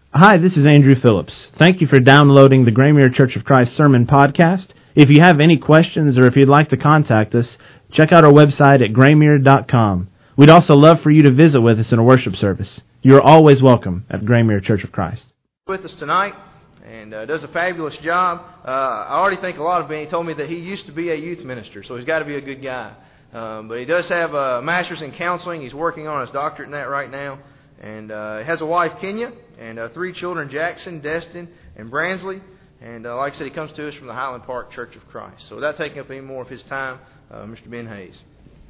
Hi, this is Andrew Phillips. Thank you for downloading the Graymere Church of Christ Sermon Podcast. If you have any questions or if you'd like to contact us, check out our website at graymere.com. We'd also love for you to visit with us in a worship service. You're always welcome at Graymere Church of Christ. With us tonight and does a fabulous job. I already think a lot of him. He told me that he used to be a youth minister, so he's got to be a good guy. But he does have a master's in counseling. He's working on his doctorate in that right now. And he has a wife, Kenya, and 3 children, Jackson, Destin, and Bransley. And like I said, he comes to us from the Highland Park Church of Christ. So without taking up any more of his time, Mr. Ben Hayes.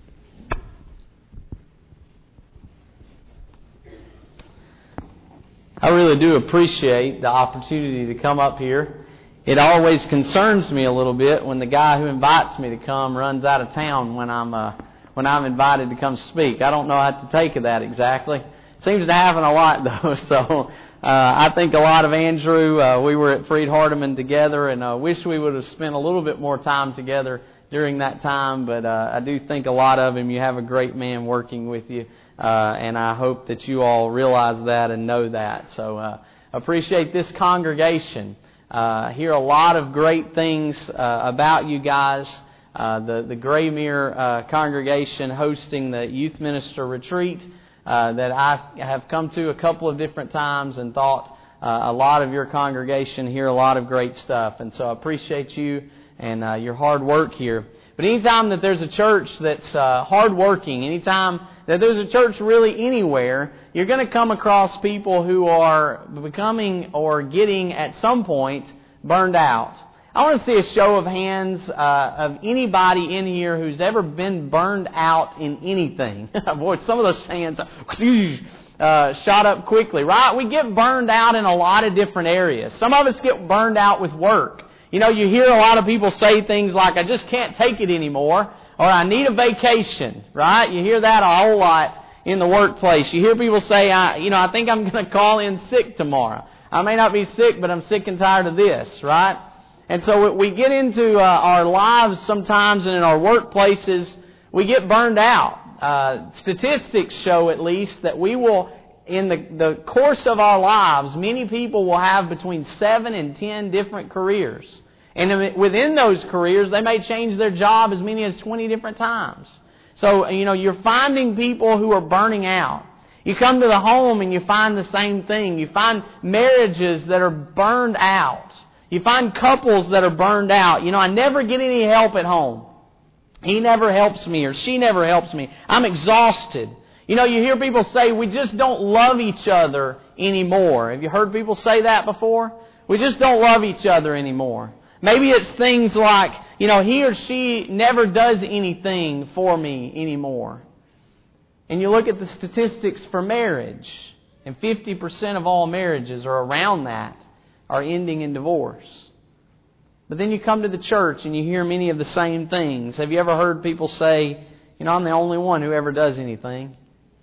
I really do appreciate the opportunity to come up here. It always concerns me a little bit when the guy who invites me to come runs out of town when I'm invited to come speak. I don't know how to take that exactly. Seems to happen a lot, though. So I think a lot of Andrew. We were at Freed Hardeman together, and I wish we would have spent a little bit more time together during that time. But I do think a lot of him. You have a great man working with you, and I hope that you all realize that and know that. So appreciate this congregation. Hear a lot of great things about you guys. The Graymere congregation hosting the Youth Minister Retreat. That I have come to a couple of different times and thought a lot of your congregation hear a lot of great stuff. And so I appreciate you and your hard work here. But anytime that there's a church that's hardworking, anytime that there's a church really anywhere, you're going to come across people who are becoming or getting at some point burned out. I want to see a show of hands of anybody in here who's ever been burned out in anything. Boy, some of those hands shot up quickly, right? We get burned out in a lot of different areas. Some of us get burned out with work. You know, you hear a lot of people say things like, I just can't take it anymore, or I need a vacation, right? You hear that a whole lot in the workplace. You hear people say, I think I'm going to call in sick tomorrow. I may not be sick, but I'm sick and tired of this, right? And so we get into our lives sometimes and in our workplaces, we get burned out. Statistics show at least that we will, in the course of our lives, many people will have between 7 and 10 different careers. And within those careers, they may change their job as many as 20 different times. So, you're finding people who are burning out. You come to the home and you find the same thing. You find marriages that are burned out. You find couples that are burned out. I never get any help at home. He never helps me or she never helps me. I'm exhausted. You hear people say, we just don't love each other anymore. Have you heard people say that before? We just don't love each other anymore. Maybe it's things like, he or she never does anything for me anymore. And you look at the statistics for marriage, and 50% of all marriages are around that. Are ending in divorce. But then you come to the church and you hear many of the same things. Have you ever heard people say, I'm the only one who ever does anything?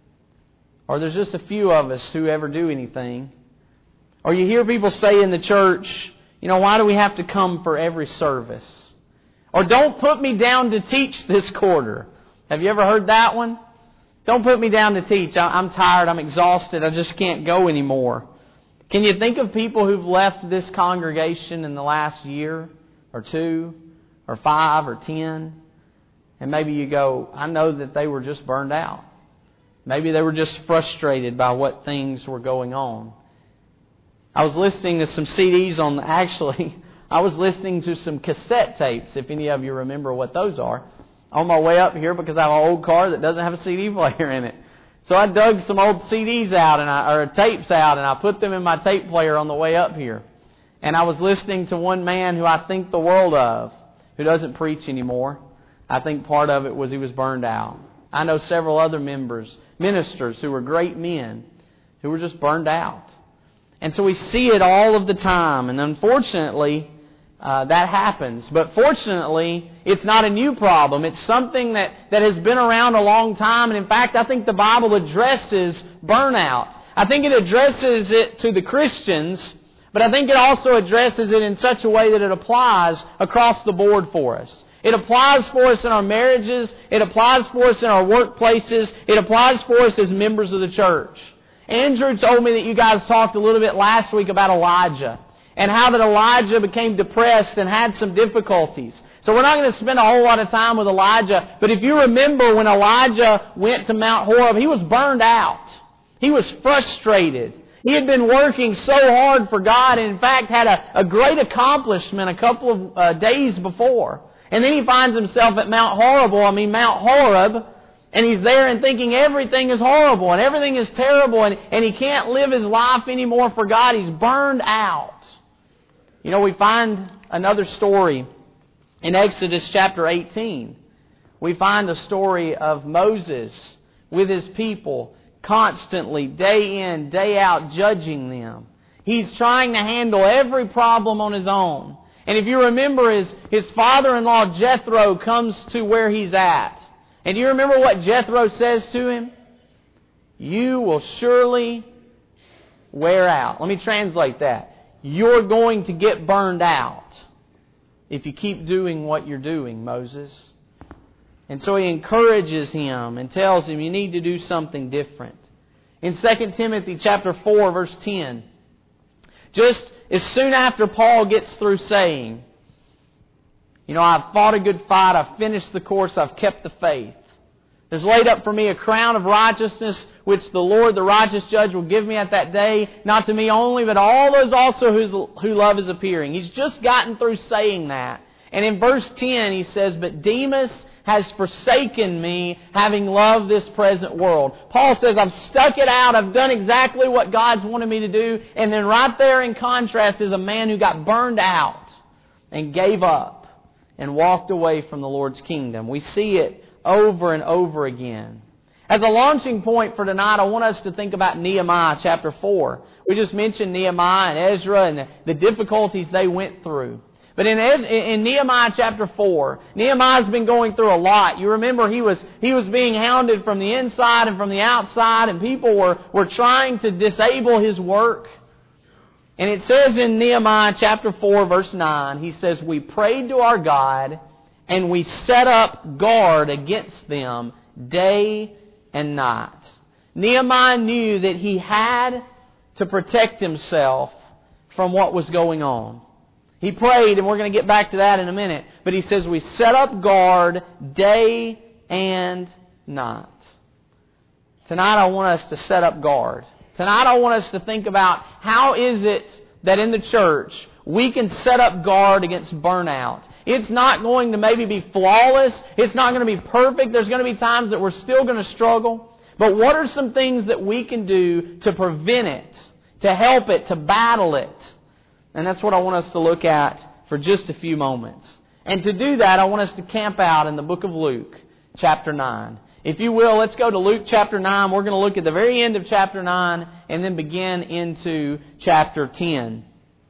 Or there's just a few of us who ever do anything. Or you hear people say in the church, why do we have to come for every service? Or don't put me down to teach this quarter. Have you ever heard that one? Don't put me down to teach. I'm tired. I'm exhausted. I just can't go anymore. Can you think of people who've left this congregation in the last year or 2 or 5 or 10? And maybe you go, I know that they were just burned out. Maybe they were just frustrated by what things were going on. I was listening to some CDs I was listening to some cassette tapes, if any of you remember what those are, on my way up here because I have an old car that doesn't have a CD player in it. So I dug some old CDs out or tapes out, and I put them in my tape player on the way up here. And I was listening to one man who I think the world of, who doesn't preach anymore. I think part of it was he was burned out. I know several other ministers who were great men who were just burned out. And so we see it all of the time. And unfortunately, that happens. But fortunately, it's not a new problem. It's something that has been around a long time. And in fact, I think the Bible addresses burnout. I think it addresses it to the Christians, but I think it also addresses it in such a way that it applies across the board for us. It applies for us in our marriages. It applies for us in our workplaces. It applies for us as members of the church. Andrew told me that you guys talked a little bit last week about Elijah and how that Elijah became depressed and had some difficulties. So we're not going to spend a whole lot of time with Elijah, but if you remember when Elijah went to Mount Horeb, he was burned out. He was frustrated. He had been working so hard for God and in fact had a great accomplishment a couple of days before. And then he finds himself at Mount Horeb, and he's there and thinking everything is horrible and everything is terrible and he can't live his life anymore for God. He's burned out. You know, we find another story in Exodus chapter 18. We find a story of Moses with his people constantly, day in, day out, judging them. He's trying to handle every problem on his own. And if you remember, his father-in-law Jethro comes to where he's at. And do you remember what Jethro says to him? You will surely wear out. Let me translate that. You're going to get burned out if you keep doing what you're doing, Moses. And so he encourages him and tells him you need to do something different. In 2 Timothy chapter 4, verse 10, just as soon after Paul gets through saying, I've fought a good fight, I've finished the course, I've kept the faith. There's laid up for me a crown of righteousness, which the Lord, the righteous judge, will give me at that day, not to me only, but all those also who love is appearing. He's just gotten through saying that. And in verse 10 he says, but Demas has forsaken me, having loved this present world. Paul says, I've stuck it out, I've done exactly what God's wanted me to do. And then right there in contrast is a man who got burned out and gave up and walked away from the Lord's kingdom. We see it over and over again. As a launching point for tonight, I want us to think about Nehemiah chapter 4. We just mentioned Nehemiah and Ezra and the difficulties they went through. But in Nehemiah chapter 4, Nehemiah's been going through a lot. You remember he was being hounded from the inside and from the outside, and people were trying to disable his work. And it says in Nehemiah chapter 4, verse 9, he says, we prayed to our God, and we set up guard against them day and night. Nehemiah knew that he had to protect himself from what was going on. He prayed, and we're going to get back to that in a minute. But he says, we set up guard day and night. Tonight I want us to set up guard. Tonight I want us to think about how is it that in the church we can set up guard against burnout. It's not going to maybe be flawless. It's not going to be perfect. There's going to be times that we're still going to struggle. But what are some things that we can do to prevent it, to help it, to battle it? And that's what I want us to look at for just a few moments. And to do that, I want us to camp out in the book of Luke, chapter 9. If you will, let's go to Luke chapter 9. We're going to look at the very end of chapter 9 and then begin into chapter 10.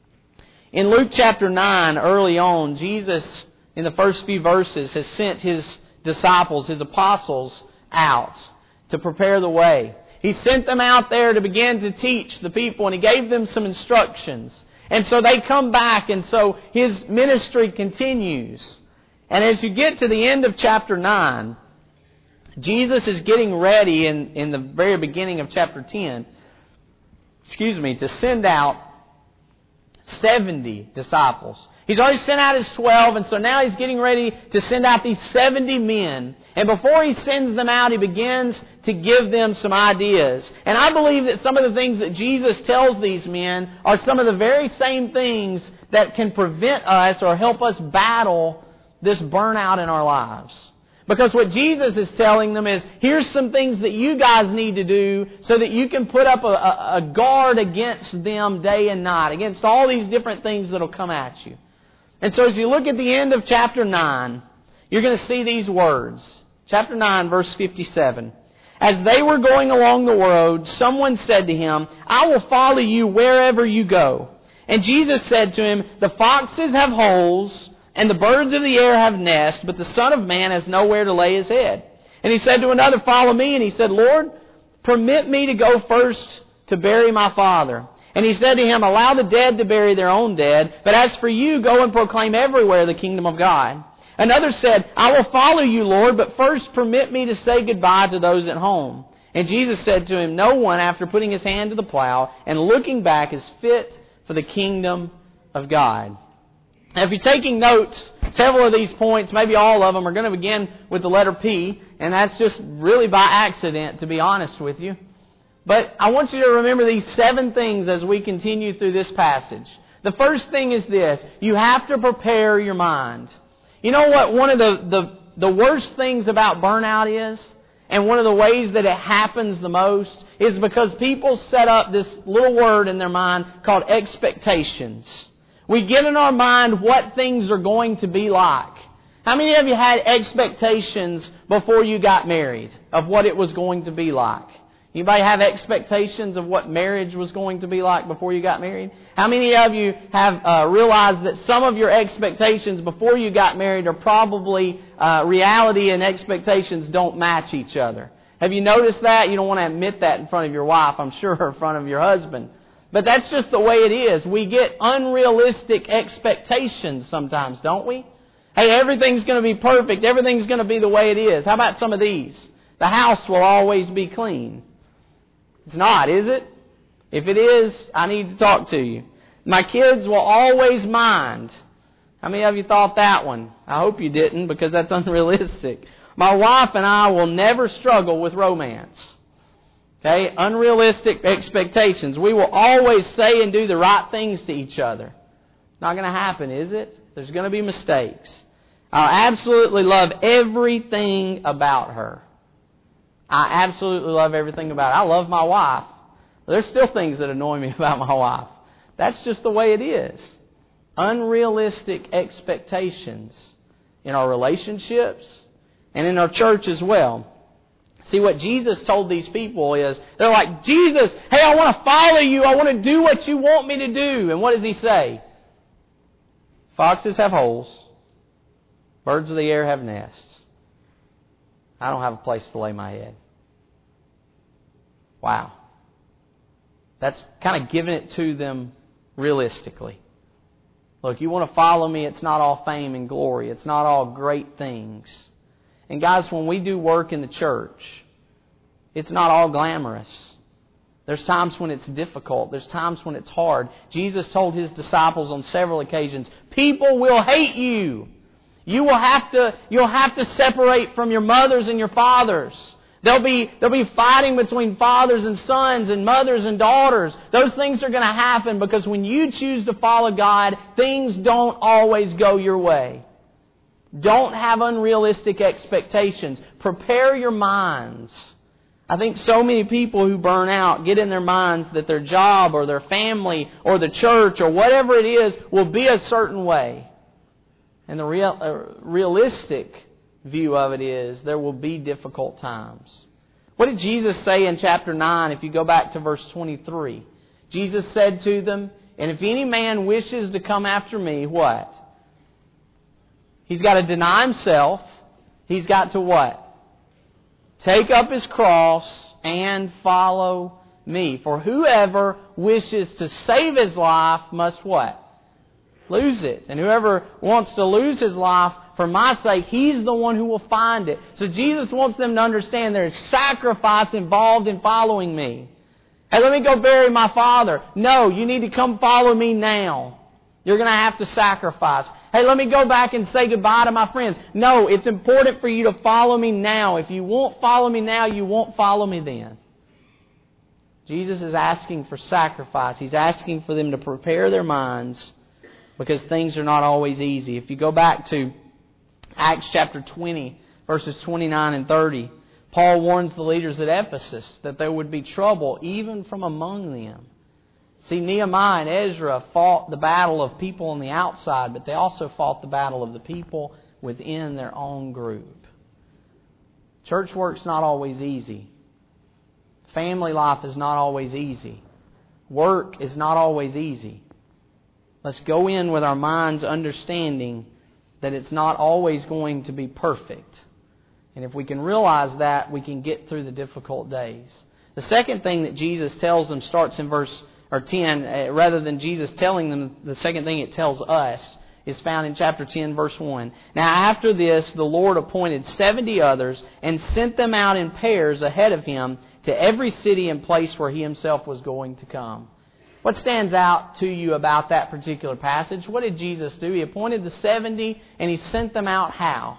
In Luke chapter 9, early on, Jesus, in the first few verses, has sent His disciples, His apostles, out to prepare the way. He sent them out there to begin to teach the people, and He gave them some instructions. And so they come back, and so His ministry continues. And as you get to the end of chapter 9, Jesus is getting ready in the very beginning of chapter 10, to send out 70 disciples. He's already sent out His 12, and so now He's getting ready to send out these 70 men. And before He sends them out, He begins to give them some ideas. And I believe that some of the things that Jesus tells these men are some of the very same things that can prevent us or help us battle this burnout in our lives. Because what Jesus is telling them is, here's some things that you guys need to do so that you can put up a guard against them day and night, against all these different things that will come at you. And so as you look at the end of chapter 9, you're going to see these words. Chapter 9, verse 57. As they were going along the road, someone said to Him, I will follow you wherever you go. And Jesus said to him, the foxes have holes, and the birds of the air have nests, but the Son of Man has nowhere to lay His head. And He said to another, follow me. And he said, Lord, permit me to go first to bury my father. And He said to him, allow the dead to bury their own dead, but as for you, go and proclaim everywhere the kingdom of God. Another said, I will follow you, Lord, but first permit me to say goodbye to those at home. And Jesus said to him, no one, after putting his hand to the plow and looking back, is fit for the kingdom of God. Now, if you're taking notes, several of these points, maybe all of them, are going to begin with the letter P, and that's just really by accident, to be honest with you. But I want you to remember these 7 things as we continue through this passage. The first thing is this: you have to prepare your mind. You know what one of the worst things about burnout is? And one of the ways that it happens the most is because people set up this little word in their mind called expectations. We get in our mind what things are going to be like. How many of you had expectations before you got married of what it was going to be like? Anybody have expectations of what marriage was going to be like before you got married? How many of you have realized that some of your expectations before you got married are probably reality and expectations don't match each other? Have you noticed that? You don't want to admit that in front of your wife, I'm sure, or in front of your husband. But that's just the way it is. We get unrealistic expectations sometimes, don't we? Hey, everything's going to be perfect. Everything's going to be the way it is. How about some of these? The house will always be clean. It's not, is it? If it is, I need to talk to you. My kids will always mind. How many of you thought that one? I hope you didn't, because that's unrealistic. My wife and I will never struggle with romance. Okay? Unrealistic expectations. We will always say and do the right things to each other. Not going to happen, is it? There's going to be mistakes. I absolutely love everything about her. I absolutely love everything about it. I love my wife. There's still things that annoy me about my wife. That's just the way it is. Unrealistic expectations in our relationships and in our church as well. See, what Jesus told these people is, they're like, Jesus, hey, I want to follow you. I want to do what you want me to do. And what does He say? Foxes have holes. Birds of the air have nests. I don't have a place to lay my head. Wow. That's kind of giving it to them realistically. Look, you want to follow me, it's not all fame and glory. It's not all great things. And guys, when we do work in the church, it's not all glamorous. There's times when it's difficult. There's times when it's hard. Jesus told His disciples on several occasions, people will hate you. You'll have to separate from your mothers and your fathers. There'll be fighting between fathers and sons and mothers and daughters. Those things are going to happen because when you choose to follow God, things don't always go your way. Don't have unrealistic expectations. Prepare your minds. I think so many people who burn out get in their minds that their job or their family or the church or whatever it is will be a certain way. And the realistic view of it is there will be difficult times. What did Jesus say in chapter 9 if you go back to verse 23? Jesus said to them, and if any man wishes to come after me, what? He's got to deny himself. He's got to what? Take up his cross and follow me. For whoever wishes to save his life must what? Lose it. And whoever wants to lose his life for my sake, he's the one who will find it. So Jesus wants them to understand there's sacrifice involved in following me. Hey, let me go bury my father. No, you need to come follow me now. You're going to have to sacrifice. Hey, let me go back and say goodbye to my friends. No, it's important for you to follow me now. If you won't follow me now, you won't follow me then. Jesus is asking for sacrifice. He's asking for them to prepare their minds because things are not always easy. If you go back to Acts chapter 20, verses 29 and 30, Paul warns the leaders at Ephesus that there would be trouble even from among them. See, Nehemiah and Ezra fought the battle of people on the outside, but they also fought the battle of the people within their own group. Church work's not always easy. Family life is not always easy. Work is not always easy. Let's go in with our minds understanding that it's not always going to be perfect. And if we can realize that, we can get through the difficult days. The second thing that Jesus tells them starts in verse 10. Rather than Jesus telling them, the second thing it tells us is found in chapter 10, verse 1. Now after this, the Lord appointed 70 others and sent them out in pairs ahead of Him to every city and place where He Himself was going to come. What stands out to you about that particular passage? What did Jesus do? He appointed the 70 and He sent them out how?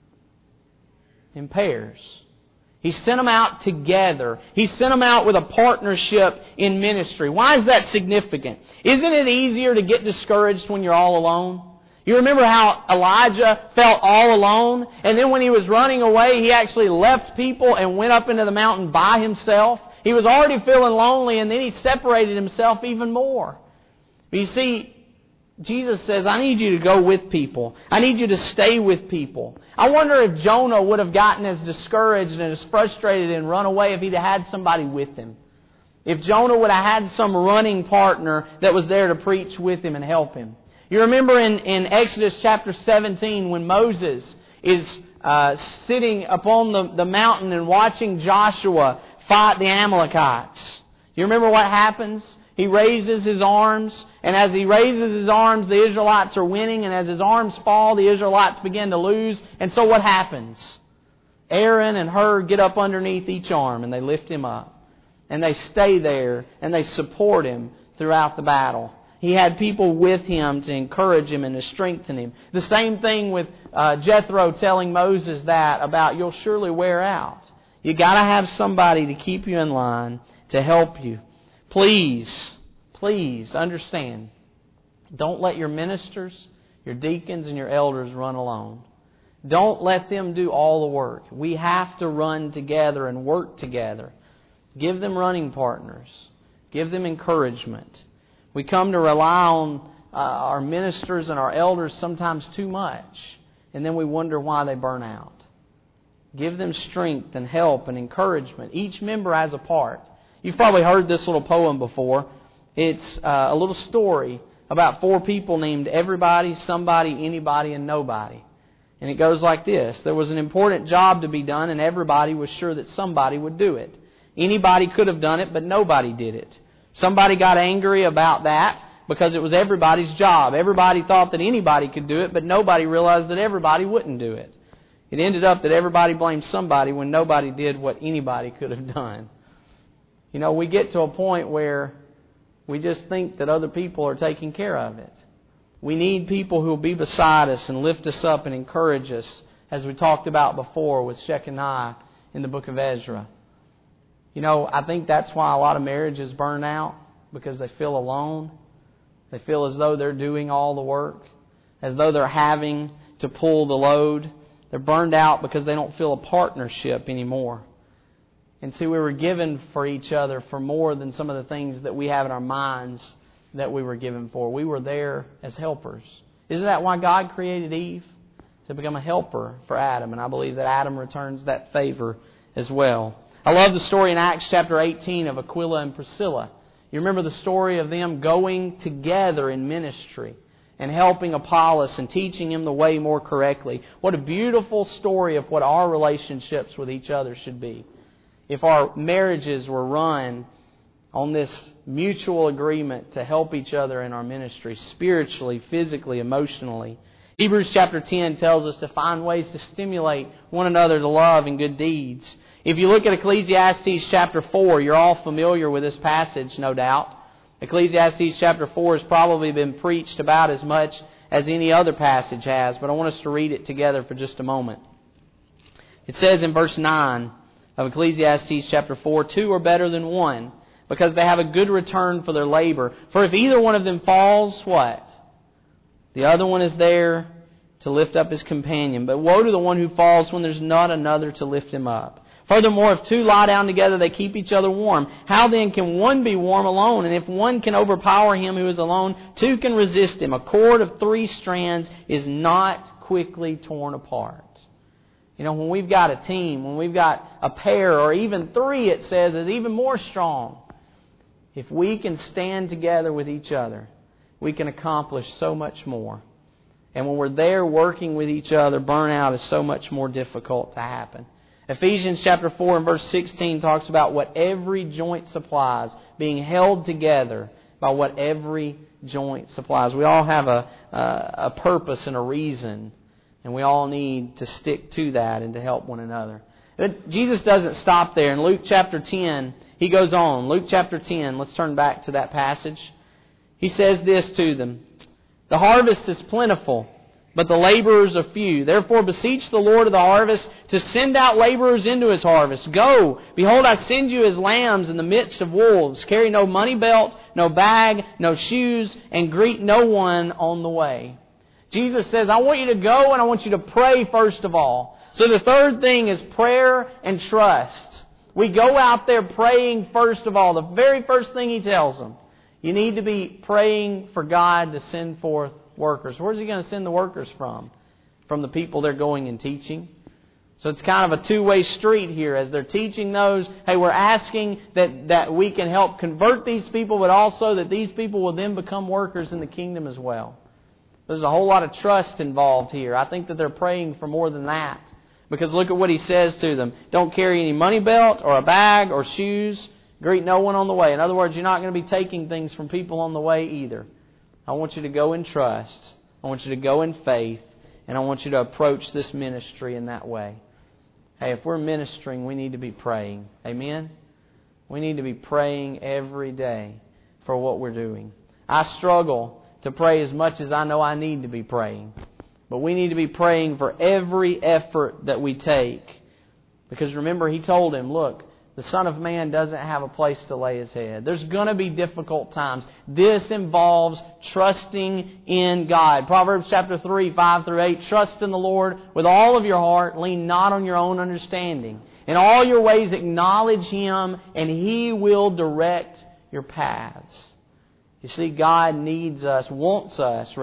In pairs. He sent them out together. He sent them out with a partnership in ministry. Why is that significant? Isn't it easier to get discouraged when you're all alone? You remember how Elijah felt all alone? And then when he was running away, he actually left people and went up into the mountain by himself. He was already feeling lonely, and then he separated himself even more. But you see, Jesus says, I need you to go with people. I need you to stay with people. I wonder if Jonah would have gotten as discouraged and as frustrated and run away if he'd had somebody with him. If Jonah would have had some running partner that was there to preach with him and help him. You remember in Exodus chapter 17 when Moses is sitting upon the mountain and watching Joshua fight the Amalekites. You remember what happens? He raises his arms, and as he raises his arms, the Israelites are winning, and as his arms fall, the Israelites begin to lose. And so what happens? Aaron and Hur get up underneath each arm, and they lift him up. And they stay there, and they support him throughout the battle. He had people with him to encourage him and to strengthen him. The same thing with Jethro telling Moses that about you'll surely wear out. You got to have somebody to keep you in line, to help you. Please understand, don't let your ministers, your deacons, and your elders run alone. Don't let them do all the work. We have to run together and work together. Give them running partners. Give them encouragement. We come to rely on our ministers and our elders sometimes too much, and then we wonder why they burn out. Give them strength and help and encouragement. Each member has a part. You've probably heard this little poem before. It's a little story about 4 people named Everybody, Somebody, Anybody, and Nobody. And it goes like this. There was an important job to be done, and everybody was sure that somebody would do it. Anybody could have done it, but nobody did it. Somebody got angry about that because it was everybody's job. Everybody thought that anybody could do it, but nobody realized that everybody wouldn't do it. It ended up that everybody blamed somebody when nobody did what anybody could have done. You know, we get to a point where we just think that other people are taking care of it. We need people who will be beside us and lift us up and encourage us, as we talked about before with Shechaniah in the book of Ezra. You know, I think that's why a lot of marriages burn out, because they feel alone. They feel as though they're doing all the work, as though they're having to pull the load. They're burned out because they don't feel a partnership anymore. And see, we were given for each other for more than some of the things that we have in our minds that we were given for. We were there as helpers. Isn't that why God created Eve? To become a helper for Adam. And I believe that Adam returns that favor as well. I love the story in Acts chapter 18 of Aquila and Priscilla. You remember the story of them going together in ministry and helping Apollos and teaching him the way more correctly. What a beautiful story of what our relationships with each other should be. If our marriages were run on this mutual agreement to help each other in our ministry, spiritually, physically, emotionally. Hebrews chapter 10 tells us to find ways to stimulate one another to love and good deeds. If you look at Ecclesiastes chapter 4, you're all familiar with this passage, no doubt. Ecclesiastes chapter 4 has probably been preached about as much as any other passage has, but I want us to read it together for just a moment. It says in verse 9 of Ecclesiastes chapter 4, 2 are better than one, because they have a good return for their labor. For if either one of them falls, what? The other one is there to lift up his companion. But woe to the one who falls when there's not another to lift him up. Furthermore, if 2 lie down together, they keep each other warm. How then can one be warm alone? And if one can overpower him who is alone, 2 can resist him. A cord of 3 strands is not quickly torn apart. You know, when we've got a team, when we've got a pair, or even 3, it says, is even more strong. If we can stand together with each other, we can accomplish so much more. And when we're there working with each other, burnout is so much more difficult to happen. Ephesians chapter 4 and verse 16 talks about what every joint supplies, being held together by what every joint supplies. We all have a purpose and a reason, and we all need to stick to that and to help one another. But Jesus doesn't stop there. In Luke chapter 10, He goes on. Luke chapter 10, let's turn back to that passage. He says this to them. The harvest is plentiful, but the laborers are few. Therefore beseech the Lord of the harvest to send out laborers into His harvest. Go, behold, I send you as lambs in the midst of wolves. Carry no money belt, no bag, no shoes, and greet no one on the way. Jesus says, I want you to go and I want you to pray first of all. So the third thing is prayer and trust. We go out there praying first of all. The very first thing He tells them. You need to be praying for God to send forth workers. Where's He going to send the workers from? From the people they're going and teaching. So it's kind of a two-way street here. As they're teaching those, hey, we're asking that we can help convert these people, but also that these people will then become workers in the kingdom as well. There's a whole lot of trust involved here. I think that they're praying for more than that. Because look at what He says to them. Don't carry any money belt or a bag or shoes. Greet no one on the way. In other words, you're not going to be taking things from people on the way either. I want you to go in trust. I want you to go in faith. And I want you to approach this ministry in that way. Hey, if we're ministering, we need to be praying. Amen? We need to be praying every day for what we're doing. I struggle to pray as much as I know I need to be praying. But we need to be praying for every effort that we take. Because remember, He told him, look, the Son of Man doesn't have a place to lay His head. There's going to be difficult times. This involves trusting in God. Proverbs chapter 3, 5 through 8. Trust in the Lord with all of your heart. Lean not on your own understanding. In all your ways acknowledge Him, and He will direct your paths. You see, God wants us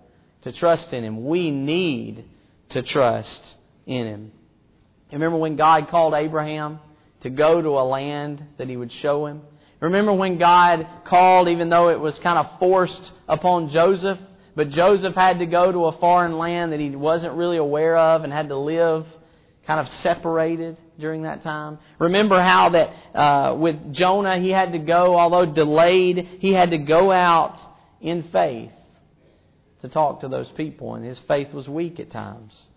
to trust in Him. We need to trust in Him. You remember when God called Abraham to go to a land that He would show him? Remember when God called, even though it was kind of forced upon Joseph, but Joseph had to go to a foreign land that he wasn't really aware of and had to live kind of separated during that time. Remember how that with Jonah he had to go, although delayed, he had to go out in faith to talk to those people, and his faith was weak at times.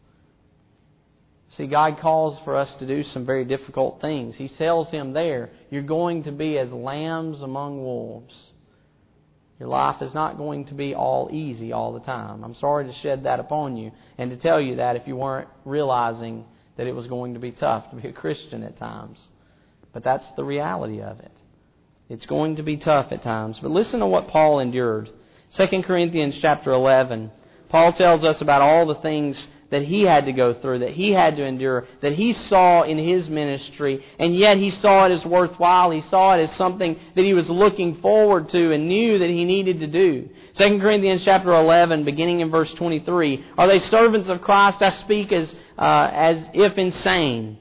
See, God calls for us to do some very difficult things. He tells him there, you're going to be as lambs among wolves. Your life is not going to be all easy all the time. I'm sorry to shed that upon you and to tell you that if you weren't realizing that it was going to be tough to be a Christian at times. But that's the reality of it. It's going to be tough at times. But listen to what Paul endured. 2 Corinthians chapter 11. Paul tells us about all the things that he had to go through, that he had to endure, that he saw in his ministry, and yet he saw it as worthwhile. He saw it as something that he was looking forward to and knew that he needed to do. 2 Corinthians chapter 11, beginning in verse 23. Are they servants of Christ? I speak as if insane.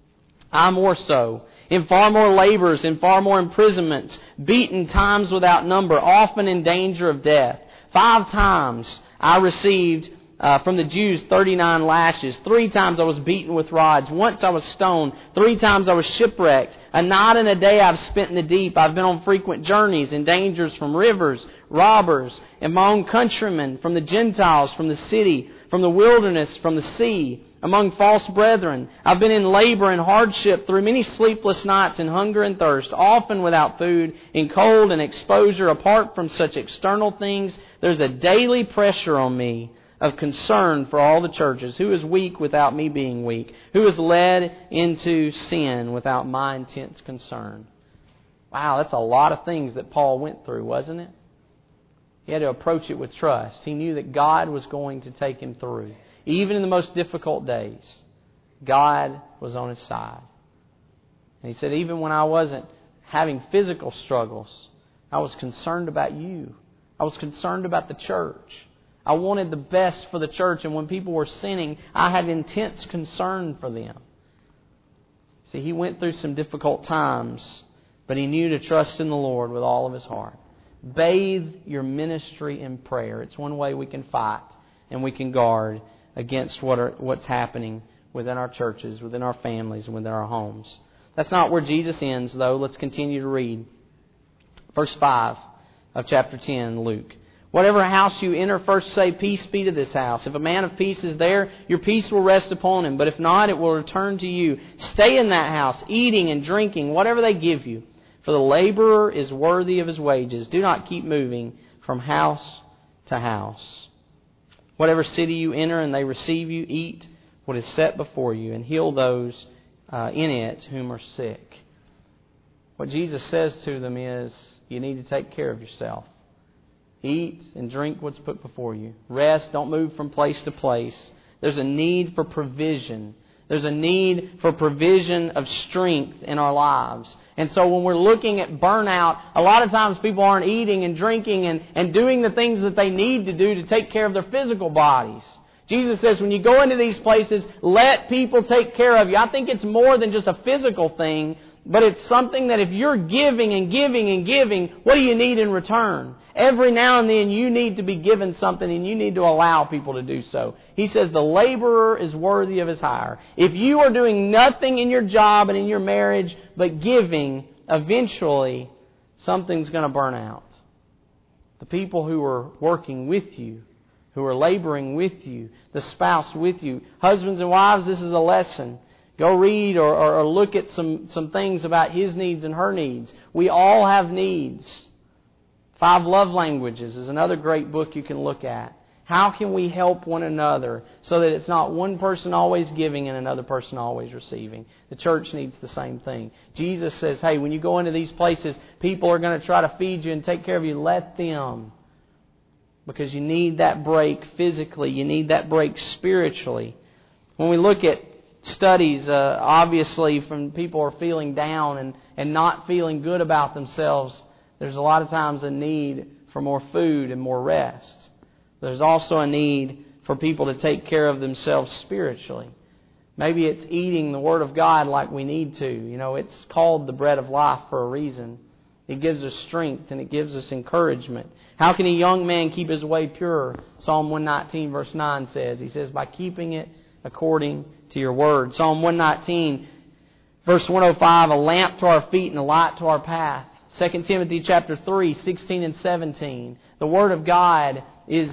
I more so. In far more labors, in far more imprisonments, beaten times without number, often in danger of death. 5 times I received from the Jews 39 lashes. 3 times I was beaten with rods. Once I was stoned. 3 times I was shipwrecked. A night and a day I've spent in the deep. I've been on frequent journeys in dangers from rivers, robbers, and my own countrymen, from the Gentiles, from the city, from the wilderness, from the sea, among false brethren. I've been in labor and hardship through many sleepless nights in hunger and thirst, often without food, in cold and exposure. Apart from such external things, there's a daily pressure on me of concern for all the churches. Who is weak without me being weak? Who is led into sin without my intense concern? Wow, that's a lot of things that Paul went through, wasn't it? He had to approach it with trust. He knew that God was going to take him through. Even in the most difficult days, God was on his side. And he said, even when I wasn't having physical struggles, I was concerned about you. I was concerned about the church. I wanted the best for the church, and when people were sinning, I had intense concern for them. See, he went through some difficult times, but he knew to trust in the Lord with all of his heart. Bathe your ministry in prayer. It's one way we can fight and we can guard against what's happening within our churches, within our families, and within our homes. That's not where Jesus ends, though. Let's continue to read. Verse 5 of chapter 10, Luke. Whatever house you enter, first say, peace be to this house. If a man of peace is there, your peace will rest upon him. But if not, it will return to you. Stay in that house, eating and drinking, whatever they give you. For the laborer is worthy of his wages. Do not keep moving from house to house. Whatever city you enter and they receive you, eat what is set before you, and heal those in it whom are sick. What Jesus says to them is, you need to take care of yourself. Eat and drink what's put before you. Rest. Don't move from place to place. There's a need for provision. There's a need for provision of strength in our lives. And so when we're looking at burnout, a lot of times people aren't eating and drinking and doing the things that they need to do to take care of their physical bodies. Jesus says when you go into these places, let people take care of you. I think it's more than just a physical thing, but it's something that if you're giving and giving and giving, what do you need in return? Every now and then you need to be given something and you need to allow people to do so. He says the laborer is worthy of his hire. If you are doing nothing in your job and in your marriage but giving, eventually something's going to burn out. The people who are working with you, who are laboring with you, the spouse with you. Husbands and wives, this is a lesson. Go read or look at some things about his needs and her needs. We all have needs. 5 Love Languages is another great book you can look at. How can we help one another so that it's not one person always giving and another person always receiving? The church needs the same thing. Jesus says, hey, when you go into these places, people are going to try to feed you and take care of you. Let them. Because you need that break physically. You need that break spiritually. When we look at studies, obviously, from people are feeling down and not feeling good about themselves, there's a lot of times a need for more food and more rest. There's also a need for people to take care of themselves spiritually. Maybe it's eating the Word of God like we need to. You know, it's called the bread of life for a reason. It gives us strength and it gives us encouragement. How can a young man keep his way pure? Psalm 119 verse 9 says. He says, by keeping it according to your word. Psalm 119 verse 105, a lamp to our feet and a light to our path. 2 Timothy chapter 3, 16 and 17. The Word of God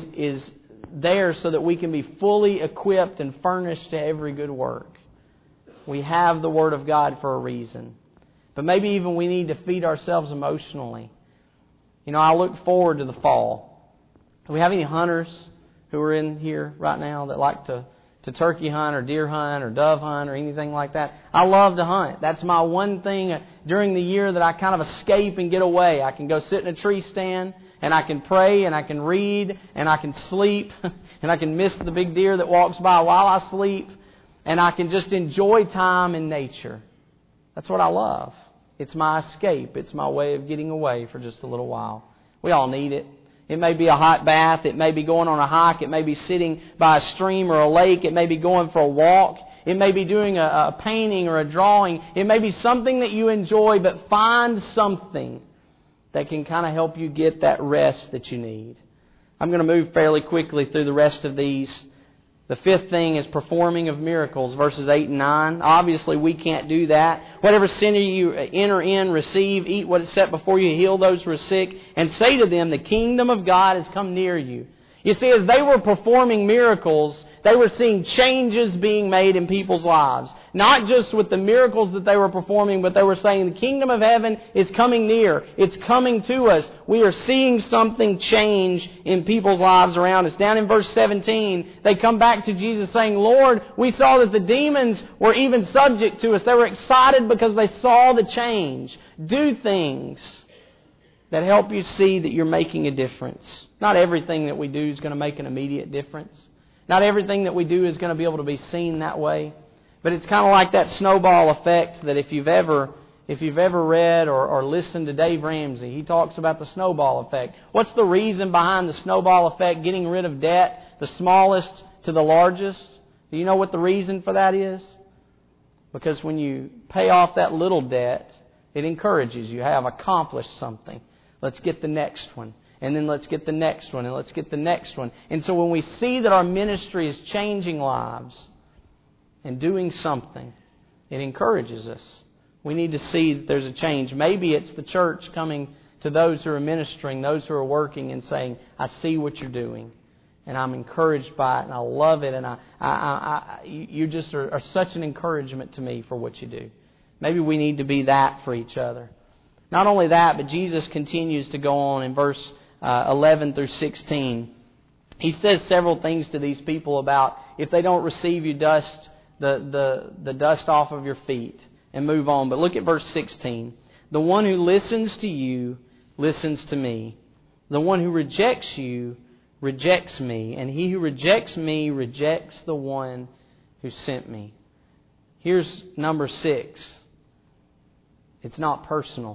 is there so that we can be fully equipped and furnished to every good work. We have the Word of God for a reason. But maybe even we need to feed ourselves emotionally. You know, I look forward to the fall. Do we have any hunters who are in here right now that like to turkey hunt or deer hunt or dove hunt or anything like that? I love to hunt. That's my one thing during the year that I kind of escape and get away. I can go sit in a tree stand and I can pray and I can read and I can sleep and I can miss the big deer that walks by while I sleep and I can just enjoy time in nature. That's what I love. It's my escape. It's my way of getting away for just a little while. We all need it. It may be a hot bath. It may be going on a hike. It may be sitting by a stream or a lake. It may be going for a walk. It may be doing a painting or a drawing. It may be something that you enjoy, but find something that can kind of help you get that rest that you need. I'm going to move fairly quickly through the rest of these. The 5th thing is performing of miracles, verses 8 and 9. Obviously, we can't do that. Whatever sinner you enter in, receive, eat what is set before you, heal those who are sick, and say to them, the kingdom of God has come near you. You see, as they were performing miracles, they were seeing changes being made in people's lives. Not just with the miracles that they were performing, but they were saying the kingdom of heaven is coming near. It's coming to us. We are seeing something change in people's lives around us. Down in verse 17, they come back to Jesus saying, Lord, we saw that the demons were even subject to us. They were excited because they saw the change. Do things that help you see that you're making a difference. Not everything that we do is going to make an immediate difference. Not everything that we do is going to be able to be seen that way. But it's kind of like that snowball effect that if you've ever read or listened to Dave Ramsey, he talks about the snowball effect. What's the reason behind the snowball effect, getting rid of debt, the smallest to the largest? Do you know what the reason for that is? Because when you pay off that little debt, it encourages you. Have accomplished something. Let's get the next one. And then let's get the next one. And let's get the next one. And so when we see that our ministry is changing lives and doing something, it encourages us. We need to see that there's a change. Maybe it's the church coming to those who are ministering, those who are working, and saying, I see what you're doing, and I'm encouraged by it, and I love it, and you just are such an encouragement to me for what you do. Maybe we need to be that for each other. Not only that, but Jesus continues to go on in verse 11 through 16. He says several things to these people about if they don't receive you, dust the dust off of your feet and move on. But look at verse 16. The one who listens to you listens to me. The one who rejects you rejects me. And he who rejects me rejects the one who sent me. Here's number 6. It's not personal.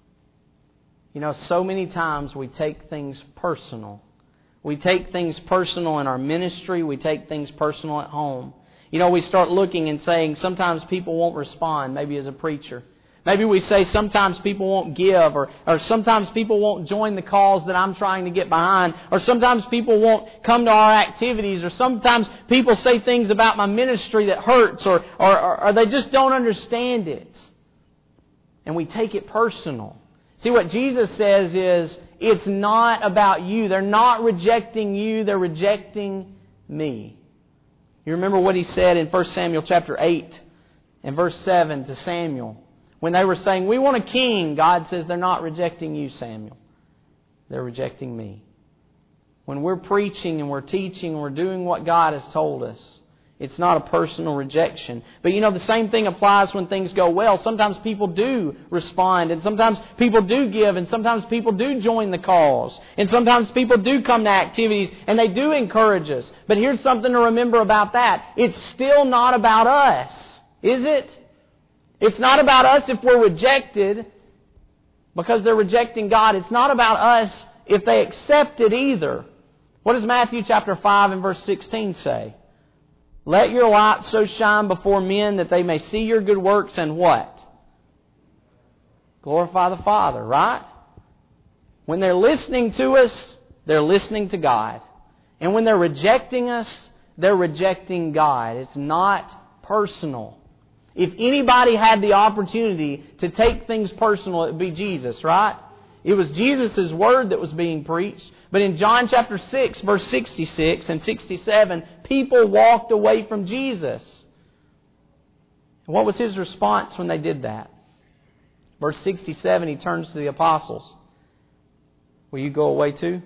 You know, so many times we take things personal. We take things personal in our ministry. We take things personal at home. You know, we start looking and saying sometimes people won't respond, maybe as a preacher. Maybe we say sometimes people won't give, or sometimes people won't join the cause that I'm trying to get behind, or sometimes people won't come to our activities, or sometimes people say things about my ministry that hurts, or they just don't understand it. And we take it personal. See, what Jesus says is, it's not about you. They're not rejecting you. They're rejecting me. You remember what He said in 1 Samuel chapter 8 and verse 7 to Samuel. When they were saying, we want a king, God says, they're not rejecting you, Samuel. They're rejecting me. When we're preaching and we're teaching and we're doing what God has told us, it's not a personal rejection. But you know, the same thing applies when things go well. Sometimes people do respond, and sometimes people do give, and sometimes people do join the cause. And sometimes people do come to activities, and they do encourage us. But here's something to remember about that. It's still not about us, is it? It's not about us if we're rejected because they're rejecting God. It's not about us if they accept it either. What does Matthew chapter 5 and verse 16 say? Let your light so shine before men that they may see your good works and what? Glorify the Father, right? When they're listening to us, they're listening to God. And when they're rejecting us, they're rejecting God. It's not personal. If anybody had the opportunity to take things personal, it would be Jesus, right? It was Jesus' word that was being preached. But in John chapter 6, verse 66 and 67, people walked away from Jesus. And what was His response when they did that? Verse 67, He turns to the apostles. Will you go away too?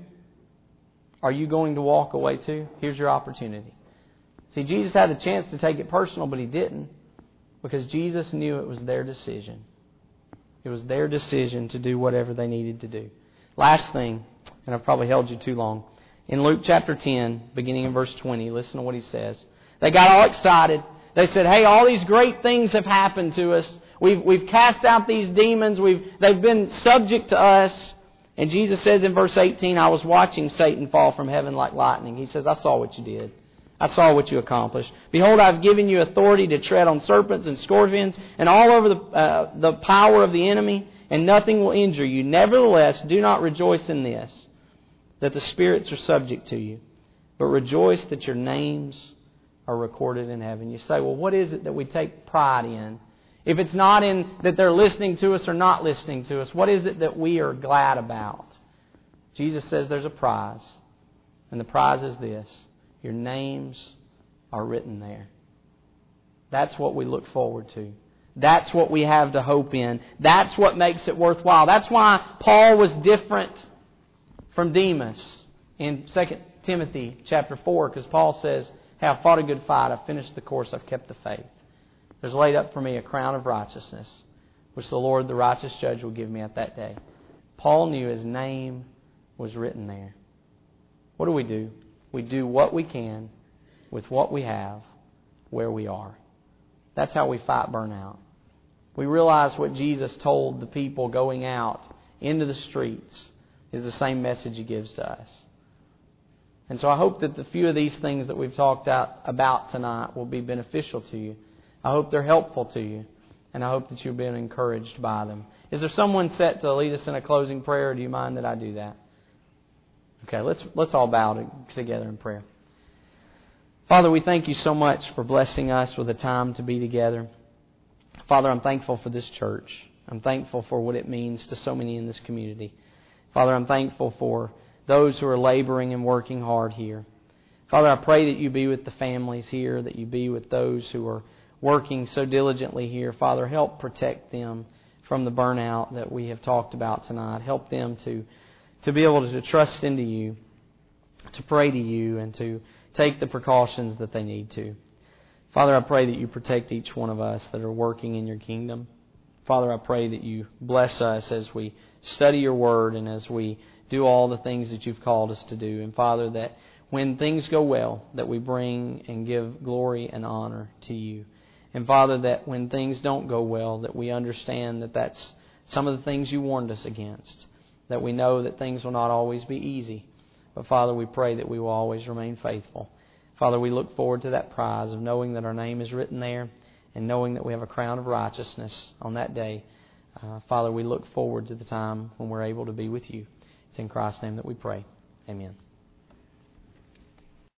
Are you going to walk away too? Here's your opportunity. See, Jesus had the chance to take it personal, but He didn't. Because Jesus knew it was their decision. It was their decision to do whatever they needed to do. Last thing, and I've probably held you too long. In Luke chapter 10, beginning in verse 20, listen to what He says. They got all excited. They said, hey, all these great things have happened to us. We've cast out these demons. They've been subject to us. And Jesus says in verse 18, I was watching Satan fall from heaven like lightning. He says, I saw what you did. I saw what you accomplished. Behold, I've given you authority to tread on serpents and scorpions and all over the power of the enemy, and nothing will injure you. Nevertheless, do not rejoice in this, that the spirits are subject to you, but rejoice that your names are recorded in heaven. You say, well, what is it that we take pride in? If it's not in that they're listening to us or not listening to us, what is it that we are glad about? Jesus says there's a prize, and the prize is this. Your names are written there. That's what we look forward to. That's what we have to hope in. That's what makes it worthwhile. That's why Paul was different from Demas in 2 Timothy chapter 4, because Paul says, hey, I've fought a good fight. I've finished the course. I've kept the faith. There's laid up for me a crown of righteousness, which the Lord, the righteous judge, will give me at that day. Paul knew his name was written there. What do? We do what we can with what we have where we are. That's how we fight burnout. We realize what Jesus told the people going out into the streets is the same message He gives to us. And so I hope that the few of these things that we've talked about tonight will be beneficial to you. I hope they're helpful to you. And I hope that you've been encouraged by them. Is there someone set to lead us in a closing prayer? Or do you mind that I do that? Okay, let's all bow together in prayer. Father, we thank You so much for blessing us with a time to be together. Father, I'm thankful for this church. I'm thankful for what it means to so many in this community. Father, I'm thankful for those who are laboring and working hard here. Father, I pray that you be with the families here, that you be with those who are working so diligently here. Father, help protect them from the burnout that we have talked about tonight. Help them to be able to trust into you, to pray to you, and to take the precautions that they need to. Father, I pray that you protect each one of us that are working in your kingdom. Father, I pray that you bless us as we study your word and as we do all the things that you've called us to do. And Father, that when things go well, that we bring and give glory and honor to you. And Father, that when things don't go well, that we understand that that's some of the things you warned us against. That we know that things will not always be easy. But Father, we pray that we will always remain faithful. Father, we look forward to that prize of knowing that our name is written there and knowing that we have a crown of righteousness on that day. Father, we look forward to the time when we're able to be with you. It's in Christ's name that we pray. Amen.